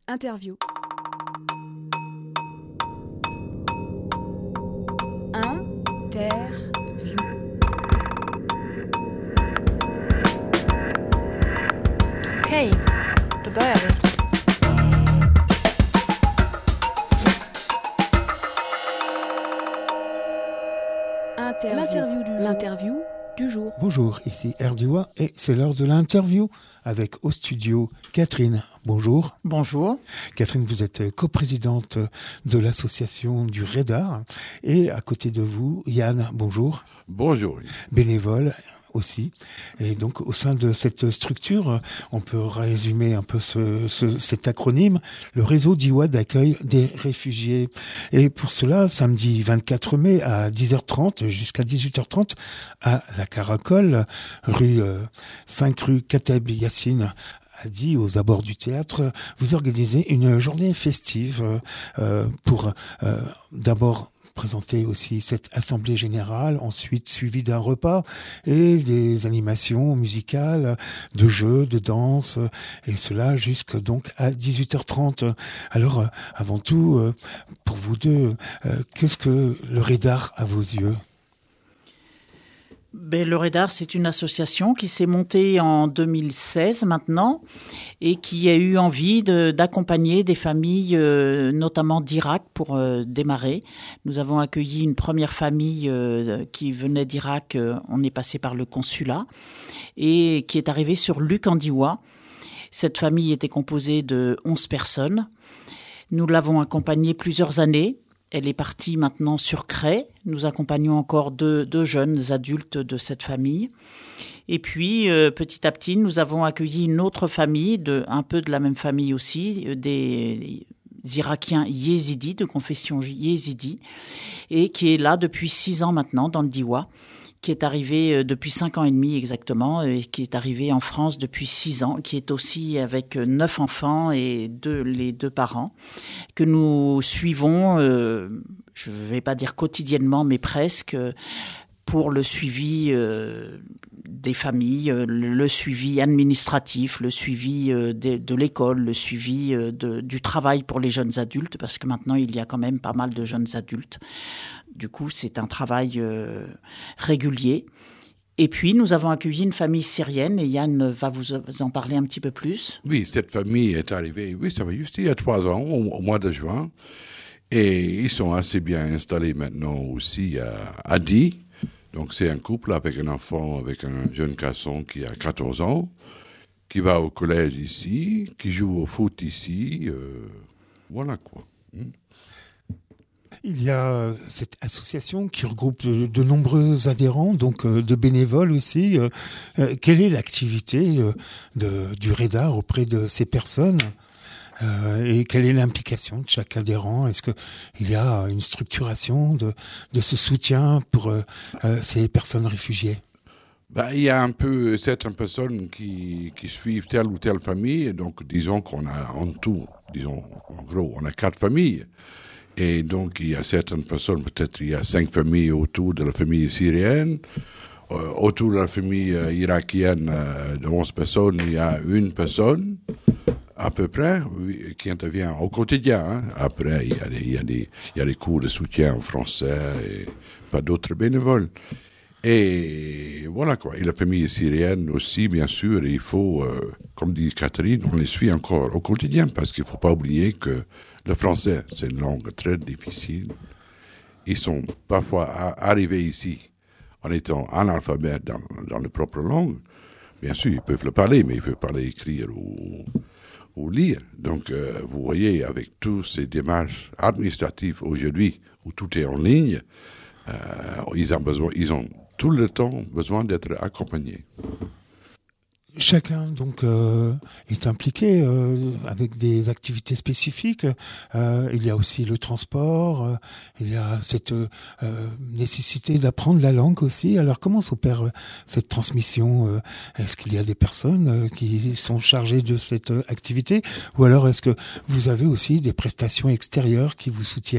Interview. Okej, då börjar vi. L'interview du jour. Bonjour, ici RDIWA et c'est l'heure de l'interview avec au studio Catherine. Bonjour. Bonjour. Catherine, vous êtes coprésidente de l'association du Radar et à côté de vous, Yann. Bonjour. Bonjour. Bénévole aussi. Et donc, au sein de cette structure, on peut résumer un peu cet acronyme, le réseau d'Iwa d'accueil des réfugiés. Et pour cela, samedi 24 mai à 10h30 jusqu'à 18h30 à la Caracole, 5 rue Kateb Yassine, a dit aux abords du théâtre, vous organisez une journée festive pour d'abord présenter aussi cette assemblée générale, ensuite suivi d'un repas et des animations musicales, de jeux, de danse, et cela jusque donc à 18h30. Alors, avant tout, pour vous deux, qu'est-ce que le Radar à vos yeux ? Le Radar, c'est une association qui s'est montée en 2016 maintenant et qui a eu envie d'accompagner des familles, notamment d'Irak, pour démarrer. Nous avons accueilli une première famille qui venait d'Irak, on est passé par le consulat, et qui est arrivée sur Lukandiwa. Cette famille était composée de 11 personnes. Nous l'avons accompagnée plusieurs années. Elle est partie maintenant sur Cray. Nous accompagnons encore deux jeunes adultes de cette famille. Et puis, petit à petit, nous avons accueilli une autre famille, un peu de la même famille aussi, des Irakiens yézidis, de confession yézidi, et qui est là depuis 6 ans maintenant dans le Diwa, qui est arrivé depuis 5 ans et demi exactement, et qui est arrivé en France depuis 6 ans, qui est aussi avec 9 enfants et les 2 parents, que nous suivons, je ne vais pas dire quotidiennement, mais presque, pour le suivi des familles, le suivi administratif, le suivi de l'école, le suivi du travail pour les jeunes adultes, parce que maintenant il y a quand même pas mal de jeunes adultes. Du coup, c'est un travail régulier. Et puis, nous avons accueilli une famille syrienne, et Yann va vous en parler un petit peu plus. Oui, cette famille est arrivée, ça va juste il y a 3 ans, au mois de juin. Et ils sont assez bien installés maintenant aussi à Die. Donc, c'est un couple avec un enfant, avec un jeune garçon qui a 14 ans, qui va au collège ici, qui joue au foot ici. Voilà quoi. Il y a cette association qui regroupe de nombreux adhérents, donc de bénévoles aussi. Quelle est l'activité du Radar auprès de ces personnes et quelle est l'implication de chaque adhérent ? Est-ce qu'il y a une structuration de ce soutien pour ces personnes réfugiées ? Il y a un peu certaines personnes qui suivent telle ou telle famille. Donc, disons qu'on a en tout, en gros, on a 4 familles. Et donc, il y a certaines personnes, peut-être il y a 5 familles autour de la famille syrienne. Autour de la famille irakienne de 11 personnes, il y a une personne, à peu près, qui intervient au quotidien. Hein. Après, il y a des cours de soutien en français et pas d'autres bénévoles. Et voilà quoi. Et la famille syrienne aussi, bien sûr, il faut, comme dit Catherine, on les suit encore au quotidien parce qu'il ne faut pas oublier que le français, c'est une langue très difficile. Ils sont parfois arrivés ici en étant analphabètes dans leur propre langue. Bien sûr, ils peuvent le parler, mais ils peuvent pas l'écrire ou lire. Donc, vous voyez, avec tous ces démarches administratives aujourd'hui, où tout est en ligne, ils ont tout le temps besoin d'être accompagnés. Chacun donc est impliqué avec des activités spécifiques. Il y a aussi le transport, il y a cette nécessité d'apprendre la langue aussi. Alors comment s'opère cette transmission ? Est-ce qu'il y a des personnes qui sont chargées de cette activité ? Ou alors est-ce que vous avez aussi des prestations extérieures qui vous soutiennent ?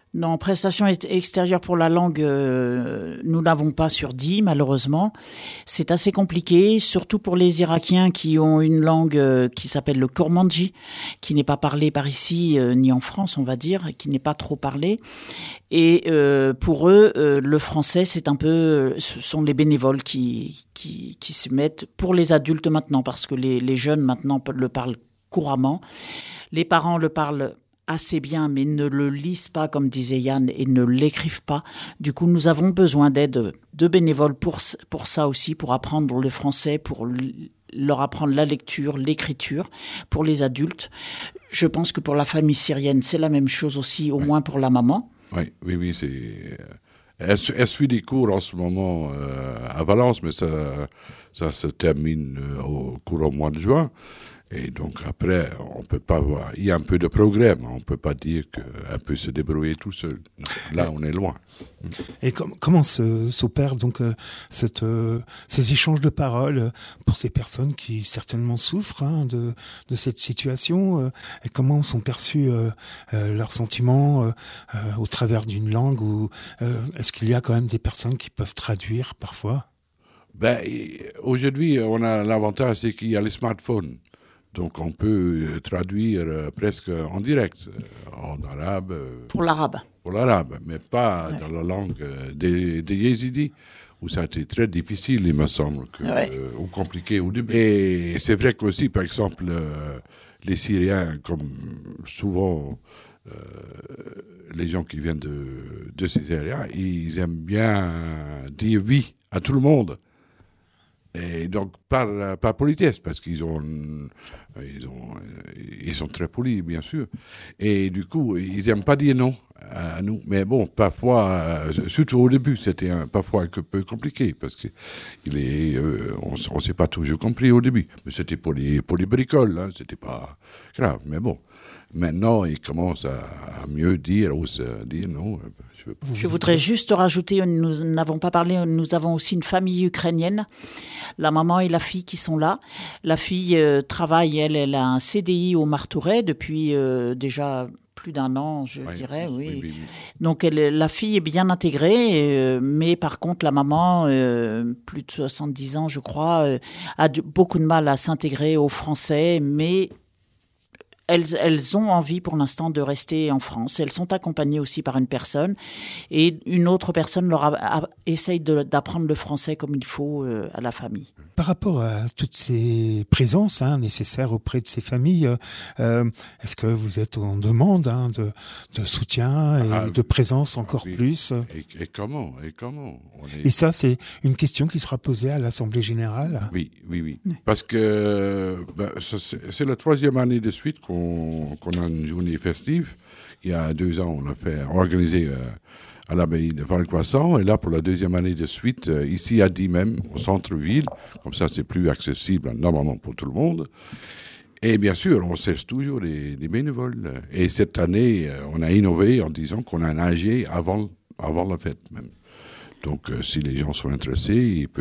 Non, prestations extérieures pour la langue, nous n'avons pas sur 10, malheureusement. C'est assez compliqué, surtout pour les Irakiens qui ont une langue qui s'appelle le Kurmanji, qui n'est pas parlée par ici, ni en France, on va dire, et qui n'est pas trop parlée. Et pour eux, le français, ce sont les bénévoles qui se mettent pour les adultes maintenant, parce que les jeunes maintenant le parlent couramment. Les parents le parlent assez bien, mais ne le lisent pas, comme disait Yann, et ne l'écrivent pas. Du coup, nous avons besoin d'aide de bénévoles pour ça aussi, pour apprendre le français, pour leur apprendre la lecture, l'écriture, pour les adultes. Je pense que pour la famille syrienne, c'est la même chose aussi, au moins pour la maman. Oui, elle suit des cours en ce moment à Valence, mais ça se termine au cours au mois de juin. Et donc après, on peut pas voir. Il y a un peu de progrès, mais on ne peut pas dire qu'elle peut se débrouiller tout seul. Là, on est loin. Et comment s'opèrent donc ces échanges de paroles pour ces personnes qui certainement souffrent de cette situation et comment sont perçus leurs sentiments au travers d'une langue ou est-ce qu'il y a quand même des personnes qui peuvent traduire parfois? Aujourd'hui, on a l'avantage, c'est qu'il y a les smartphones. Donc on peut traduire presque en direct, en arabe. Pour l'arabe. Pour l'arabe, mais pas dans la langue des Yézidis, où ça a été très difficile, il me semble, ou compliqué au début. Et c'est vrai qu'aussi, par exemple, les Syriens, comme souvent les gens qui viennent de ces areas, ils aiment bien dire oui à tout le monde. Et donc, par politesse, parce qu'ils sont très polis, bien sûr. Et du coup, ils n'aiment pas dire non à nous. Mais bon, parfois, surtout au début, c'était parfois un peu compliqué, parce qu'on ne s'est pas toujours compris au début. Mais c'était pour les bricoles, hein, c'était pas grave. Mais bon, maintenant, ils commencent à mieux dire, dire non. Je voudrais juste rajouter, nous n'avons pas parlé, nous avons aussi une famille ukrainienne, la maman et la fille qui sont là. La fille travaille, elle a un CDI au Martouret depuis déjà plus d'1 an, je dirais, oui. Donc la fille est bien intégrée, mais par contre la maman, plus de 70 ans je crois, a beaucoup de mal à s'intégrer au français, mais elles ont envie pour l'instant de rester en France. Elles sont accompagnées aussi par une personne et une autre personne essaye d'apprendre le français comme il faut à la famille. Par rapport à toutes ces présences nécessaires auprès de ces familles, est-ce que vous êtes en demande de soutien et de présence encore plus Et comment Et ça, c'est une question qui sera posée à l'Assemblée Générale. Oui. Parce que c'est la 3e année de suite qu'on a une journée festive. Il y a 2 ans, on a organisé à l'abbaye de Valcroissant. Et là, pour la 2e année de suite, ici à Die même, au centre-ville. Comme ça, c'est plus accessible normalement pour tout le monde. Et bien sûr, on cherche toujours des bénévoles. Et cette année, on a innové en disant qu'on a nagé avant la fête même. Donc, si les gens sont intéressés,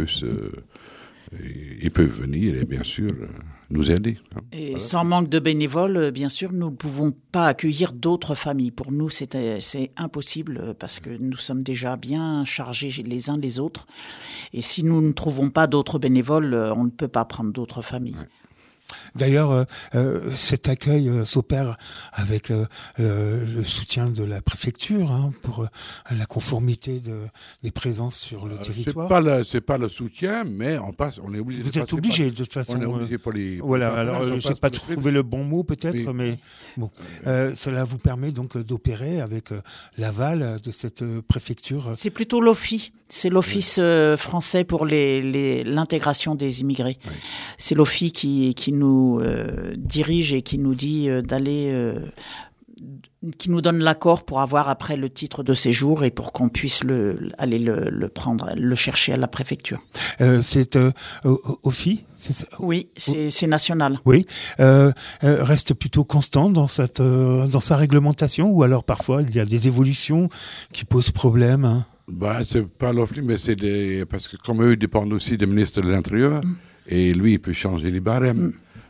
ils peuvent venir et bien sûr nous aider. Et voilà. Sans manque de bénévoles, bien sûr, nous ne pouvons pas accueillir d'autres familles. Pour nous, c'est impossible parce que nous sommes déjà bien chargés les uns les autres. Et si nous ne trouvons pas d'autres bénévoles, on ne peut pas prendre d'autres familles. Ouais. D'ailleurs, cet accueil s'opère avec le soutien de la préfecture pour la conformité des présences sur le territoire. C'est pas le soutien, mais on est obligé. Vous êtes obligé de toute façon. On est obligé pour les. Voilà. Alors, je n'ai pas trouvé le bon mot peut-être, mais bon, cela vous permet donc d'opérer avec l'aval de cette préfecture. C'est plutôt l'OFI. C'est l'Office français pour l'intégration des immigrés. Oui. C'est l'OFI qui nous dirige et qui nous dit d'aller, qui nous donne l'accord pour avoir après le titre de séjour et pour qu'on puisse aller le prendre, le chercher à la préfecture. C'est OFI, c'est ça ? Oui, c'est national. Oui, reste plutôt constant dans sa réglementation ou alors parfois il y a des évolutions qui posent problème. C'est pas l'OFI, mais parce que comme eux dépendent aussi du ministre de l'Intérieur, et lui il peut changer les barèmes.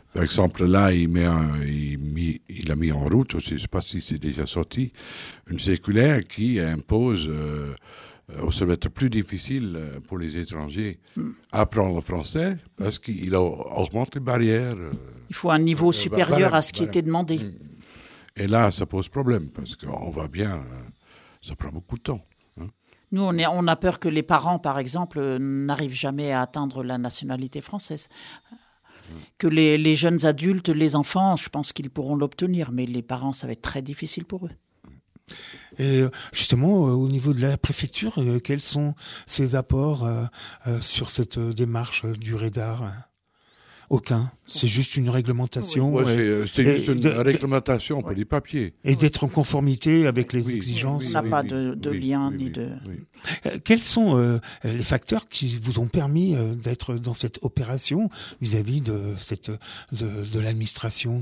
Par exemple, là, il a mis en route, je ne sais pas si c'est déjà sorti, une circulaire qui impose, ça va être plus difficile pour les étrangers apprendre le français parce qu'il augmente les barrières. Il faut un niveau supérieur à ce qui était demandé. Et là, ça pose problème parce qu'on va bien, ça prend beaucoup de temps. Nous, on a peur que les parents, par exemple, n'arrivent jamais à atteindre la nationalité française. Que les jeunes adultes, les enfants, je pense qu'ils pourront l'obtenir, mais les parents, ça va être très difficile pour eux. Et justement, au niveau de la préfecture, quels sont ses apports sur cette démarche du REDAR ? Aucun. C'est juste une réglementation. Ouais, c'est juste une réglementation pour les papiers. Et d'être en conformité avec les exigences. On n'a pas de lien ni de... Quels sont les facteurs qui vous ont permis d'être dans cette opération vis-à-vis de l'administration ?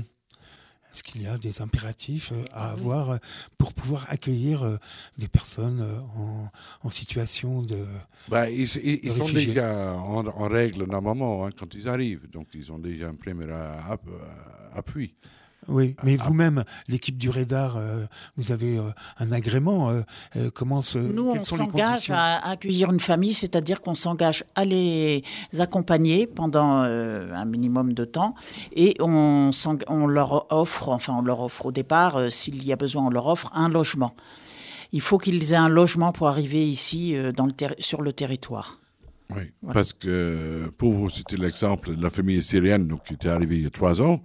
Est-ce qu'il y a des impératifs à avoir pour pouvoir accueillir des personnes en situation de ils sont déjà en règle normalement quand ils arrivent. Donc, ils ont déjà un premier appui. Oui, mais vous-même, l'équipe du REDAR, vous avez un agrément. Nous, quelles on sont les s'engage conditions ? à accueillir une famille, c'est-à-dire qu'on s'engage à les accompagner pendant un minimum de temps et on leur offre au départ, s'il y a besoin, on leur offre un logement. Il faut qu'ils aient un logement pour arriver ici sur le territoire. Oui, voilà. Parce que pour vous citer l'exemple de la famille syrienne qui était arrivée il y a 3 ans,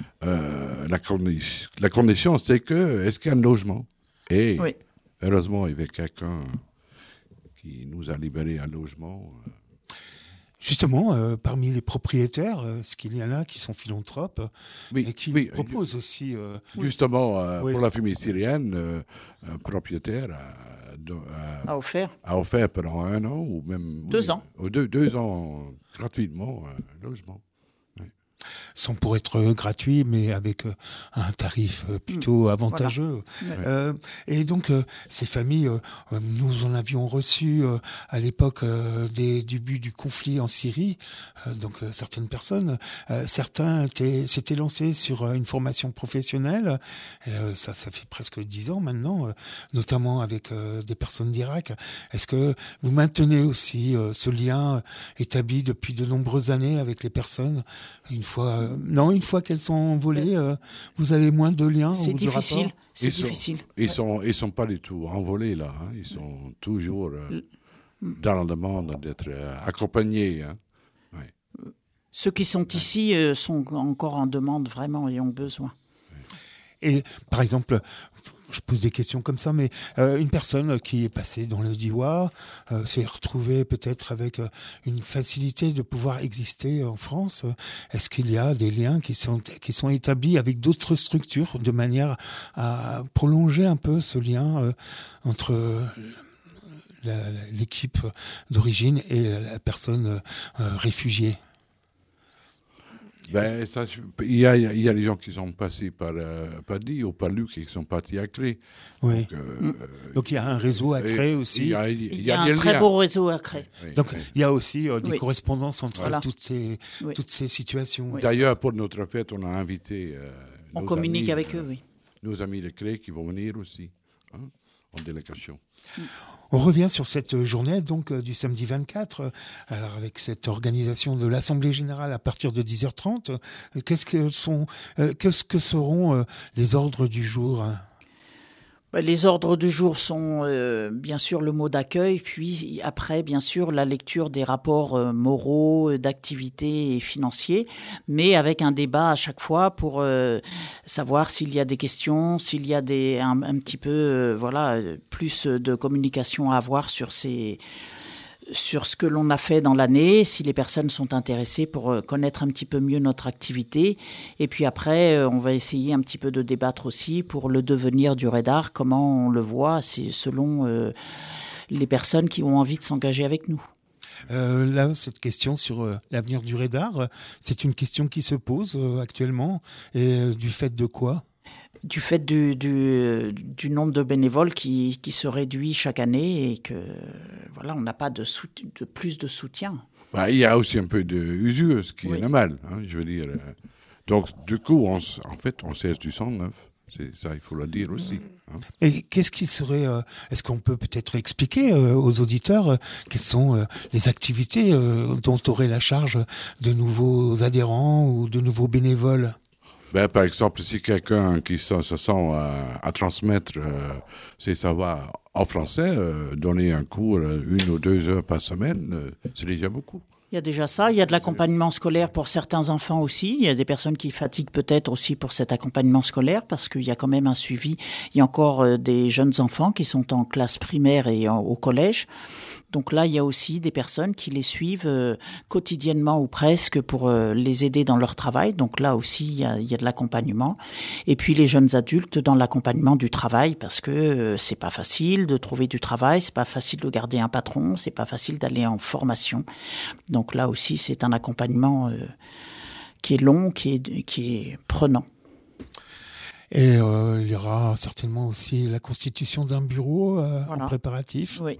la condition c'est est-ce qu'il y a un logement ? Et heureusement, il y avait quelqu'un qui nous a libéré un logement. Justement, parmi les propriétaires, est-ce qu'il y en a qui sont philanthropes et qui proposent aussi... Justement, pour la famille syrienne, un propriétaire a offert pendant 1 an ou même 2 ans. 2 ans gratuitement un logement. Sans pour être gratuit, mais avec un tarif plutôt avantageux. Voilà. Et donc, ces familles, nous en avions reçu à l'époque du début du conflit en Syrie. Donc, certaines personnes, certains s'étaient lancés sur une formation professionnelle. Ça fait presque 10 ans maintenant, notamment avec des personnes d'Irak. Est-ce que vous maintenez aussi ce lien établi depuis de nombreuses années avec les personnes ? Une fois qu'elles sont envolées, vous avez moins de liens. C'est difficile. Ils sont pas du tout envolés là. Ils sont toujours dans la demande d'être accompagnés. Ceux qui sont ici sont encore en demande vraiment et ont besoin. Et par exemple, je pose des questions comme ça, mais une personne qui est passée dans le Diois s'est retrouvée peut-être avec une facilité de pouvoir exister en France. Est-ce qu'il y a des liens qui sont établis avec d'autres structures de manière à prolonger un peu ce lien entre l'équipe d'origine et la personne réfugiée ? Il y a des gens qui sont passés par Paddy ou par Luc et qui sont partis à Cré. Oui. Donc il y a un réseau à Cré aussi. Il y a un très beau réseau à Cré. Donc il y a aussi des correspondances entre toutes ces situations. Oui. D'ailleurs, pour notre fête, on a invité on communique avec eux, oui. Nos amis de Cré qui vont venir aussi, en délégation. On revient sur cette journée donc du samedi 24, alors avec cette organisation de l'Assemblée Générale à partir de 10h30. Qu'est-ce que seront les ordres du jour ? Les ordres du jour sont bien sûr le mot d'accueil, puis après bien sûr la lecture des rapports moraux, d'activités et financiers, mais avec un débat à chaque fois pour savoir s'il y a des questions, s'il y a un petit peu plus de communication à avoir sur ce que l'on a fait dans l'année, si les personnes sont intéressées pour connaître un petit peu mieux notre activité. Et puis après, on va essayer un petit peu de débattre aussi pour le devenir du REDAR, comment on le voit, c'est selon les personnes qui ont envie de s'engager avec nous. Là, cette question sur l'avenir du REDAR, c'est une question qui se pose actuellement. Et du fait de quoi ? Du fait du nombre de bénévoles qui se réduit chaque année et que on n'a pas de plus de soutien. Il y a aussi un peu d'usure, ce qui est normal. Je veux dire, Donc, du coup, en fait, on sert du sang neuf. C'est ça, il faut le dire aussi. Hein. Et qu'est-ce qui serait... est-ce qu'on peut peut-être expliquer aux auditeurs quelles sont les activités dont aurait la charge de nouveaux adhérents ou de nouveaux bénévoles? Par exemple, si quelqu'un qui se sent à transmettre ses savoirs en français, donner un cours 1 ou 2 heures par semaine, c'est déjà beaucoup. Il y a déjà ça, il y a de l'accompagnement scolaire pour certains enfants aussi. Il y a des personnes qui fatiguent peut-être aussi pour cet accompagnement scolaire parce qu'il y a quand même un suivi. Il y a encore des jeunes enfants qui sont en classe primaire et au collège. Donc là, il y a aussi des personnes qui les suivent quotidiennement ou presque pour les aider dans leur travail. Donc là aussi, il y a de l'accompagnement. Et puis les jeunes adultes dans l'accompagnement du travail parce que c'est pas facile de trouver du travail, c'est pas facile de garder un patron, c'est pas facile d'aller en formation. Donc là aussi, c'est un accompagnement qui est long, qui est prenant. Et il y aura certainement aussi la constitution d'un bureau en préparatif. Oui.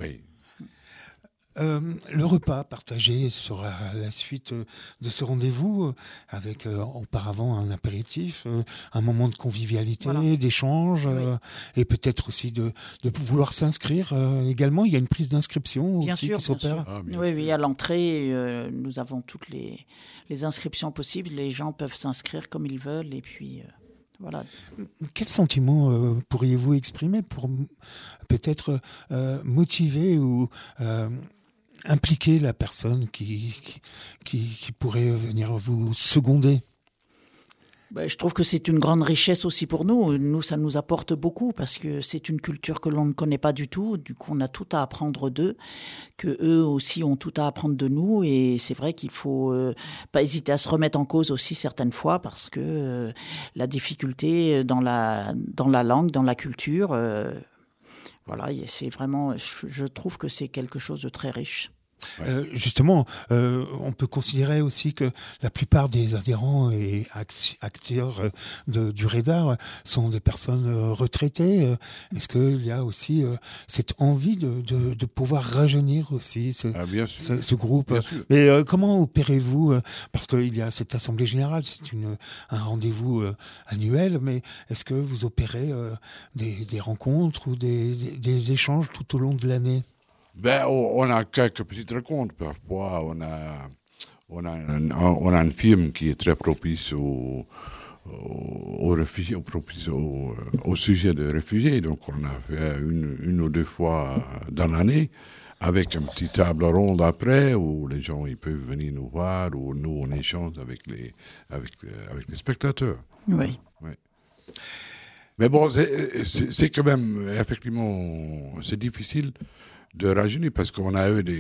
Le repas partagé sera la suite de ce rendez-vous avec auparavant un apéritif, un moment de convivialité, d'échange et peut-être aussi de vouloir s'inscrire également. Il y a une prise d'inscription bien aussi sûr, qui s'opère. Oui, à l'entrée, nous avons toutes les inscriptions possibles. Les gens peuvent s'inscrire comme ils veulent et puis... Voilà. Quel sentiment pourriez-vous exprimer pour peut-être motiver ou impliquer la personne qui pourrait venir vous seconder? Je trouve que c'est une grande richesse aussi pour nous. Nous, ça nous apporte beaucoup parce que c'est une culture que l'on ne connaît pas du tout. Du coup, on a tout à apprendre d'eux, que eux aussi ont tout à apprendre de nous. Et c'est vrai qu'il faut pas hésiter à se remettre en cause aussi certaines fois parce que la difficulté dans la langue, dans la culture, voilà, c'est vraiment. Je trouve que c'est quelque chose de très riche. Justement, on peut considérer aussi que la plupart des adhérents et acteurs du REDAR sont des personnes retraitées. Est-ce qu'il y a aussi cette envie de pouvoir rajeunir aussi ce groupe? Mais comment opérez-vous? Parce qu'il y a cette assemblée générale, c'est un rendez-vous annuel, mais est-ce que vous opérez des rencontres ou des échanges tout au long de l'année? On a quelques petites rencontres. Parfois, on a une firme qui est très propice aux réfugiés, propice au sujet de réfugiés. Donc, on a fait une ou 2 fois dans l'année avec une petite table ronde après où les gens ils peuvent venir nous voir ou nous on échange avec les spectateurs. Oui. Mais bon, c'est quand même effectivement c'est difficile de rajeunir parce qu'on a eu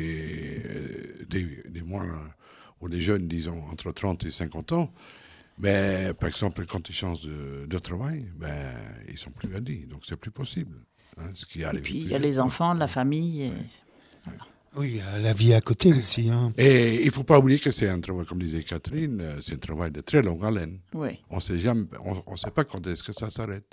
des mois ou des jeunes, disons, entre 30 et 50 ans. Mais par exemple, quand ils changent de travail, ils sont plus aidés. Donc, c'est plus possible. Hein, et puis, il y a les enfants, la famille. Et... Voilà. Oui, la vie à côté aussi. Hein. Et il ne faut pas oublier que c'est un travail, comme disait Catherine, c'est un travail de très longue haleine. Oui. On ne sait pas quand est-ce que ça s'arrête.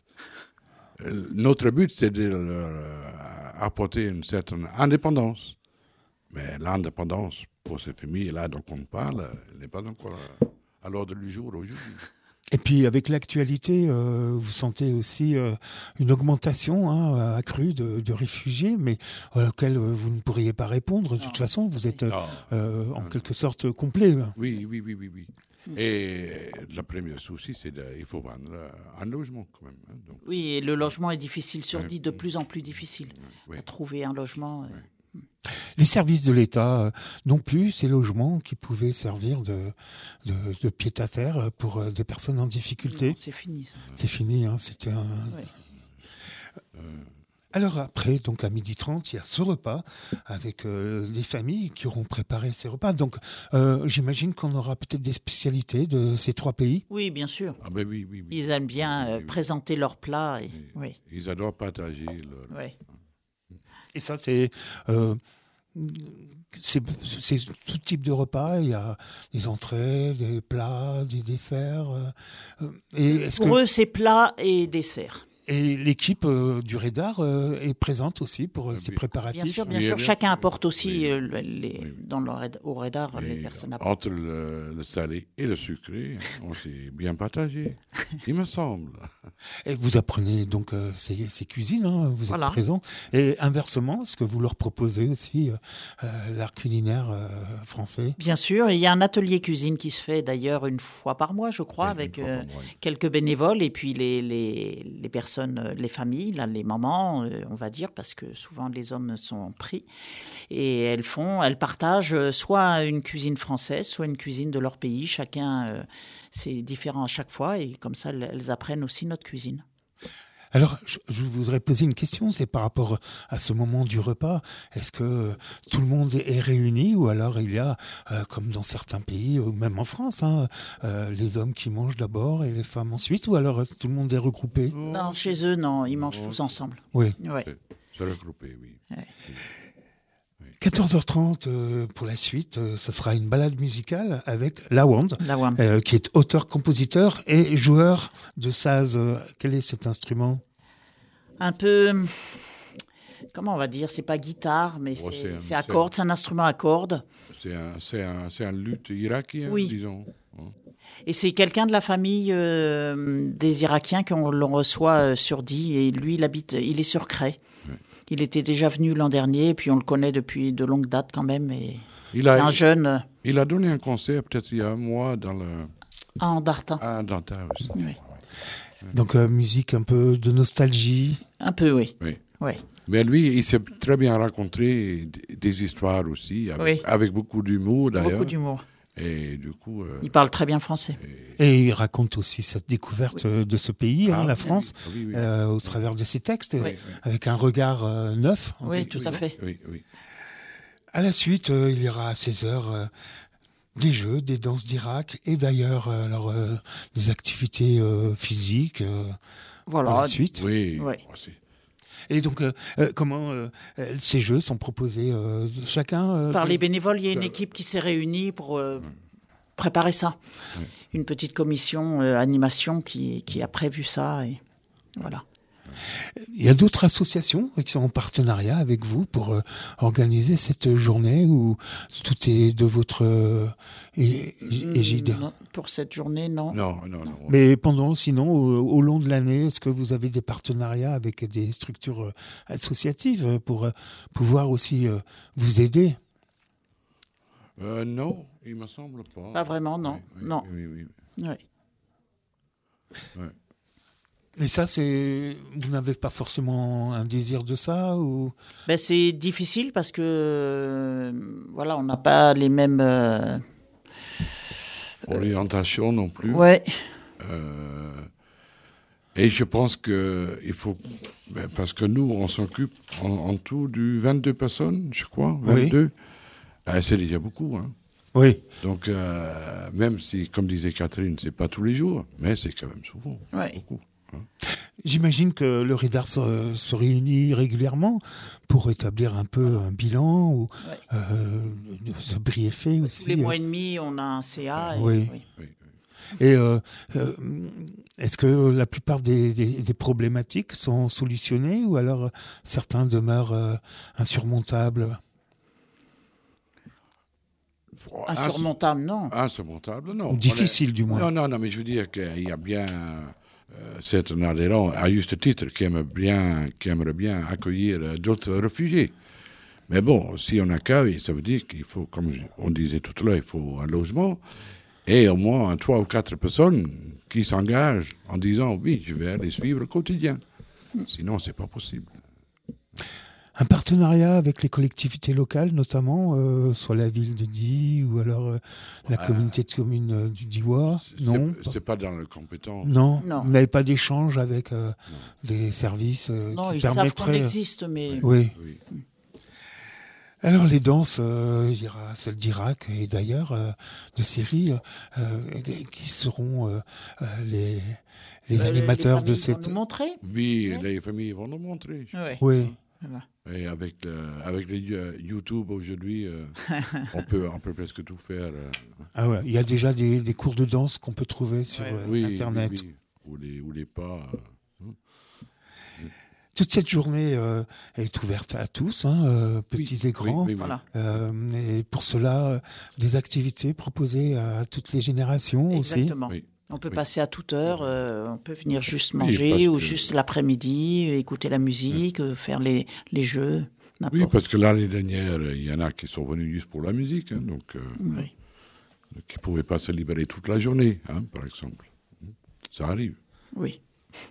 Notre but, c'est d'apporter une certaine indépendance. Mais l'indépendance, pour ces familles-là dont on parle, elle n'est pas encore à l'ordre du jour aujourd'hui. Et puis, avec l'actualité, vous sentez aussi une augmentation accrue de réfugiés, mais auxquels vous ne pourriez pas répondre. De toute façon, vous êtes en quelque sorte complet. Oui. Et le premier souci, c'est qu'il faut vendre un logement quand même. Hein, donc. Oui, et le logement est difficile, dit de plus en plus difficile à trouver un logement. Les services de l'État non plus, ces logements qui pouvaient servir de pied-à-terre pour des personnes en difficulté. Non, c'est fini ça. C'est fini, hein, c'était un... Alors après, donc à 12h30, il y a ce repas avec les familles qui auront préparé ces repas. Donc j'imagine qu'on aura peut-être des spécialités de ces 3 pays. Oui, bien sûr. Ah ben oui. Ils aiment bien présenter leurs plats. Oui. Ils adorent partager. Et ça, c'est tout type de repas. Il y a des entrées, des plats, des desserts. Pour eux, c'est plats et desserts. Et l'équipe du Radar est présente aussi pour ces préparatifs. Bien sûr, bien sûr. Chacun apporte aussi au Radar, les personnes apportent. Entre le salé et le sucré, on s'est bien partagé, il me semble. Et vous apprenez donc ces cuisines, hein, vous êtes présent. Et inversement, est-ce que vous leur proposez aussi l'art culinaire français? Bien sûr, il y a un atelier cuisine qui se fait d'ailleurs une fois par mois, je crois, avec quelques bénévoles et puis les personnes, les familles, là, les mamans, on va dire, parce que souvent les hommes sont pris. Et elles partagent soit une cuisine française, soit une cuisine de leur pays. Chacun, c'est différent à chaque fois et comme ça, elles apprennent aussi notre cuisine. Alors, je voudrais poser une question, c'est par rapport à ce moment du repas. Est-ce que tout le monde est réuni ou alors il y a, comme dans certains pays, ou même en France, les hommes qui mangent d'abord et les femmes ensuite, ou alors tout le monde est regroupé? Non, chez eux, non, ils mangent tous ensemble. Oui. Ouais. C'est regroupé, oui. Ouais. 14h30 pour la suite, ça sera une balade musicale avec Lawand, Lawand. Qui est auteur, compositeur et joueur de saz. Quel est cet instrument? Un peu, comment on va dire, c'est pas guitare, mais c'est à cordes, c'est un instrument à cordes. C'est un luth irakien, disons. Et c'est quelqu'un de la famille des Irakiens qu'on l'on reçoit sur Die, et lui, il est sur Cray. Il était déjà venu l'an dernier, et puis on le connaît depuis de longues dates quand même. Et c'est un jeune. Il a donné un concert peut-être il y a un mois dans le. À Andarta. À Andarta aussi. Oui. Donc musique un peu de nostalgie. Un peu, oui. Mais lui, il s'est très bien raconté des histoires aussi, avec beaucoup d'humour d'ailleurs. Beaucoup d'humour. Et du coup, il parle très bien français. Et il raconte aussi cette découverte de ce pays, la France, au travers de ses textes, avec un regard neuf. Oui, tout à fait. Oui. À la suite, il y aura à 16h des jeux, des danses d'Irak et d'ailleurs des activités physiques. Voilà. À la suite. Oui. Et donc, comment ces jeux sont proposés chacun par les bénévoles, il y a une équipe qui s'est réunie pour préparer ça. Une petite commission animation qui a prévu ça. Et voilà. Il y a d'autres associations qui sont en partenariat avec vous pour organiser cette journée où tout est de votre égide? Non, pour cette journée, non. Non. Mais sinon, au long de l'année, est-ce que vous avez des partenariats avec des structures associatives pour pouvoir aussi vous aider? Non, il me semble pas. Pas vraiment, non. Oui. Et ça, vous n'avez pas forcément un désir de ça ou... C'est difficile parce que on n'a pas les mêmes orientations non plus. Ouais. Et je pense que il faut, parce que nous, on s'occupe en tout du 22 personnes, je crois, 22. C'est déjà beaucoup, hein. Oui. Donc, même si, comme disait Catherine, c'est pas tous les jours, mais c'est quand même souvent. Beaucoup. J'imagine que le Radar se réunit régulièrement pour établir un peu un bilan ou se briefer aussi. Tous les mois et demi, on a un CA. Et est-ce que la plupart des problématiques sont solutionnées ou alors certains demeurent insurmontables? Insurmontable, non. Insurmontable, non. Ou difficile, du moins. Non, mais je veux dire qu'il y a bien certains adhérents, à juste titre, qui aimeraient bien accueillir d'autres réfugiés. Mais bon, si on accueille, ça veut dire qu'il faut, comme on disait tout à l'heure, il faut un logement et au moins 3 ou 4 personnes qui s'engagent en disant « Oui, je vais aller suivre au quotidien ». Sinon, c'est pas possible. Un partenariat avec les collectivités locales, notamment, soit la ville de Die ou alors la communauté de communes du Diois? Non. C'est pas dans la compétence. Non. Vous n'avez pas d'échange avec des services non, qui ils permettraient... savent qu'on existe, mais... Oui. Alors les danses, il y aura celle d'Irak et d'ailleurs de Syrie qui seront les animateurs de cette... Vont nous montrer. Oui, les familles vont nous montrer. Oui. Voilà. Et avec les YouTube aujourd'hui, on peut presque tout faire. Ah ouais, il y a déjà des cours de danse qu'on peut trouver sur Internet. Oui. Ou les pas. toute cette journée est ouverte à tous, petits et grands. Oui. Voilà. Et pour cela, des activités proposées à toutes les générations aussi. Exactement. Oui. On peut passer à toute heure, on peut venir juste Oui, manger parce ou que- juste l'après-midi, écouter la musique, faire les jeux, n'importe. Oui, parce que l'année dernière, il y en a qui sont venus juste pour la musique, donc Oui. qui ne pouvaient pas se libérer toute la journée, par exemple. Ça arrive. Oui.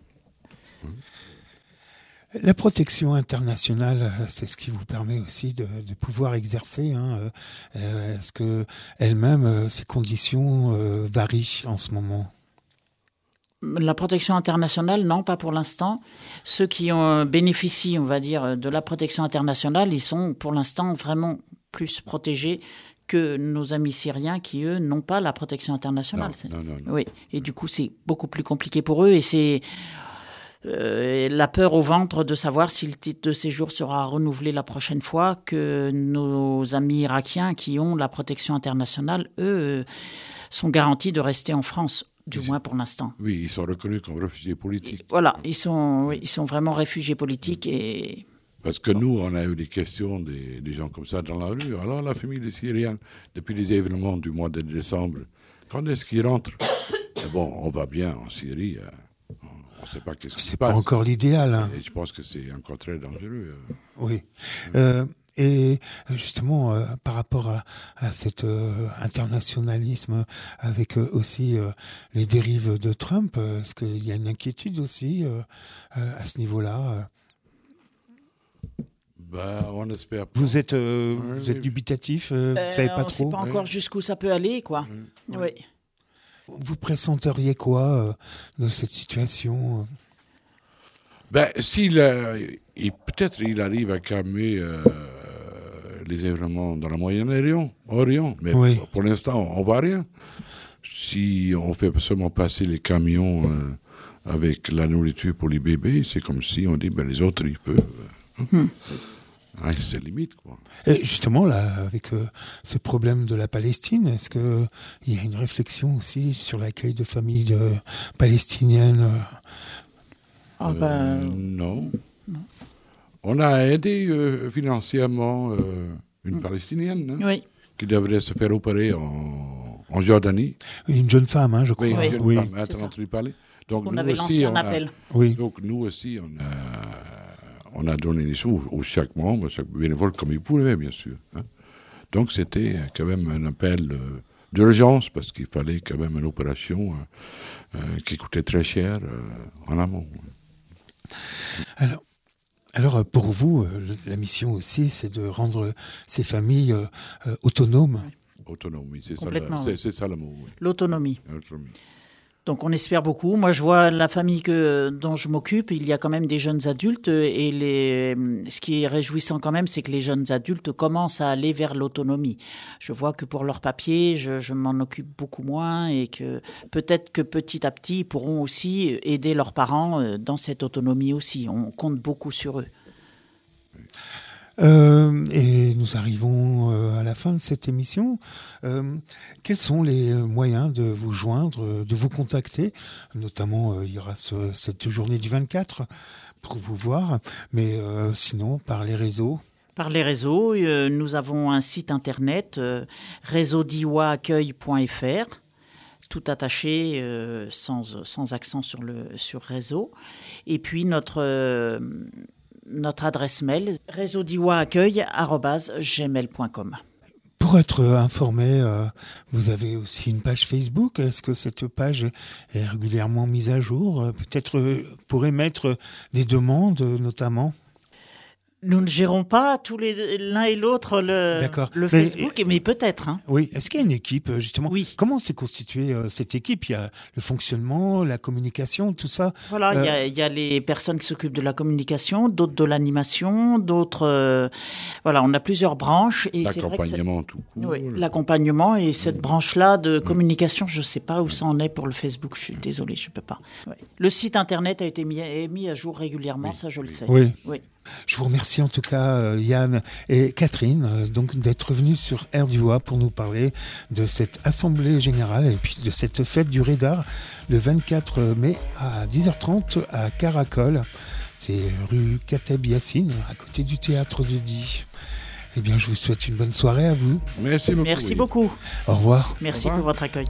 La protection internationale, c'est ce qui vous permet aussi de pouvoir exercer. Est-ce que elle-même, ces conditions varient en ce moment? La protection internationale, non, pas pour l'instant. Ceux qui bénéficient, on va dire, de la protection internationale, ils sont pour l'instant vraiment plus protégés que nos amis syriens qui, eux, n'ont pas la protection internationale. Non. Oui, et du coup, c'est beaucoup plus compliqué pour eux et c'est la peur au ventre de savoir si le titre de séjour sera renouvelé la prochaine fois, que nos amis irakiens qui ont la protection internationale, eux, sont garantis de rester en France, du moins pour l'instant. Oui, ils sont reconnus comme réfugiés politiques. Voilà, ils sont vraiment réfugiés politiques et... Parce que nous, on a eu des questions des gens comme ça dans la rue. Alors, la famille des Syriens, depuis les événements du mois de décembre, quand est-ce qu'ils rentrent? Bon, on va bien en Syrie. On ne sait pas qu'est-ce qui se C'est passe. pas encore l'idéal. Et je pense que c'est encore très dangereux. Oui. Et justement, par rapport à cet internationalisme, avec aussi les dérives de Trump, est-ce qu'il y a une inquiétude aussi à ce niveau-là? On espère pas. Vous êtes dubitatif, vous savez pas on ne trop. sait pas encore jusqu'où ça peut aller, quoi. Oui. Vous pressenteriez quoi de cette situation? Peut-être il arrive à calmer les événements dans la Moyen-Orient, mais Oui. pour l'instant, on ne voit rien. Si on fait seulement passer les camions avec la nourriture pour les bébés, c'est comme si on dit les autres, ils peuvent. C'est limite, quoi. Et justement, là, avec ce problème de la Palestine, est-ce qu'il y a une réflexion aussi sur l'accueil de familles palestiniennes? Non. On a aidé financièrement une Palestinienne Oui. qui devrait se faire opérer en Jordanie. Une jeune femme, je crois. Oui, une jeune Oui. femme, C'est ça. entendu parler. Donc, On nous avait aussi, lancé un appel. Oui. Donc nous aussi, on a donné des sous à chaque membre, chaque bénévole comme il pouvait, bien sûr. Donc c'était quand même un appel d'urgence parce qu'il fallait quand même une opération qui coûtait très cher en amont. Alors pour vous, la mission aussi, c'est de rendre ces familles autonomes. Autonomie, c'est Complètement, c'est ça le mot. Oui. L'autonomie. Autonomie. Donc on espère beaucoup. Moi je vois la famille dont je m'occupe, il y a quand même des jeunes adultes et ce qui est réjouissant quand même, c'est que les jeunes adultes commencent à aller vers l'autonomie. Je vois que pour leurs papiers, je m'en occupe beaucoup moins et que peut-être que petit à petit, ils pourront aussi aider leurs parents dans cette autonomie aussi. On compte beaucoup sur eux. Et nous arrivons à la fin de cette émission. Quels sont les moyens de vous joindre, de vous contacter? Notamment, il y aura cette journée du 24 pour vous voir, mais sinon, par les réseaux. Par les réseaux, nous avons un site internet, réseaudiwaaccueil.fr, tout attaché, sans accent sur réseau. Et puis notre adresse mail, réseaudiwaaccueil@gmail.com. Pour être informé, vous avez aussi une page Facebook. Est-ce que cette page est régulièrement mise à jour? Peut-être pour émettre des demandes, notamment? Nous ne gérons pas l'un et l'autre le Facebook, mais peut-être. Oui. Est-ce qu'il y a une équipe, justement? Oui. Comment s'est constituée cette équipe? Il y a le fonctionnement, la communication, tout ça. Voilà, il y a les personnes qui s'occupent de la communication, d'autres de l'animation, d'autres... voilà, on a plusieurs branches. Et l'accompagnement tout court. Oui, l'accompagnement et cette branche-là de communication, je ne sais pas où ça en est pour le Facebook. Je suis désolée, je ne peux pas. Ouais. Le site Internet a été mis à jour régulièrement, ça je le sais. Oui. Oui. Je vous remercie en tout cas, Yann et Catherine, donc d'être venus sur Air du Oie pour nous parler de cette assemblée générale et puis de cette fête du Radar le 24 mai à 10h30 à Caracol. C'est rue Kateb Yassine, à côté du théâtre de Die. Eh bien, je vous souhaite une bonne soirée à vous. Merci beaucoup. Merci beaucoup. Au revoir. Merci Au revoir. pour votre accueil.